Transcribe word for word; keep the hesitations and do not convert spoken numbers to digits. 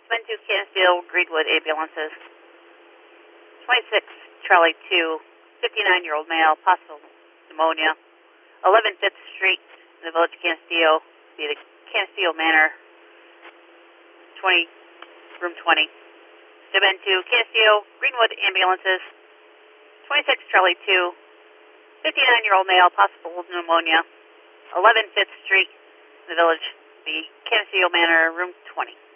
seven two Canfield, Greenwood ambulances. twenty-six Charlie two, fifty-nine-year-old male, possible pneumonia. eleven Fifth Street, in the Village of Canasteo, via the Canasteo Manor, twenty, room twenty. seven two Canasteo, Greenwood ambulances. twenty-six Charlie two, fifty-nine-year-old male, possible pneumonia. eleven Fifth Street, in the Village, the Canasteo Manor, room twenty.